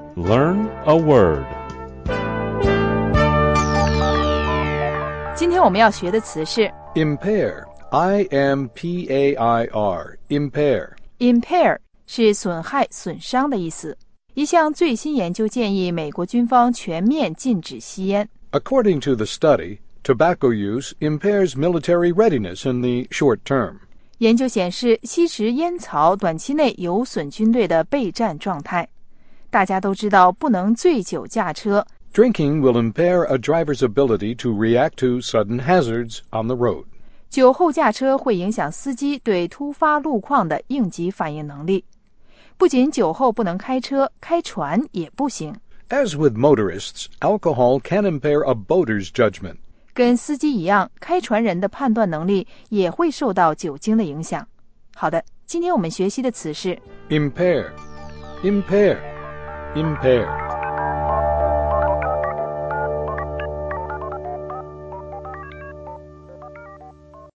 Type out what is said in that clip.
Learn a word. 今天我们要学的词是 Impair, I-M-P-A-I-R, impair. impair 是损害、损伤的意思。一项最新研究建议美国军方全面禁止吸烟。 According to the study, tobacco use impairs military readiness in the short term. 研究显示，吸食烟草短期内有损军队的备战状态。大家都知道，不能醉酒驾车。 Drinking will impair a driver's ability to react to sudden hazards on the road. 酒后驾车会影响司机对突发路况的应急反应能力。不仅酒后不能开车，开船也不行。 As with motorists, alcohol can impair a boater's judgment. 跟司机一样，开船人的判断能力也会受到酒精的影响。好的，今天我们学习的词是 Impair, impair, impair.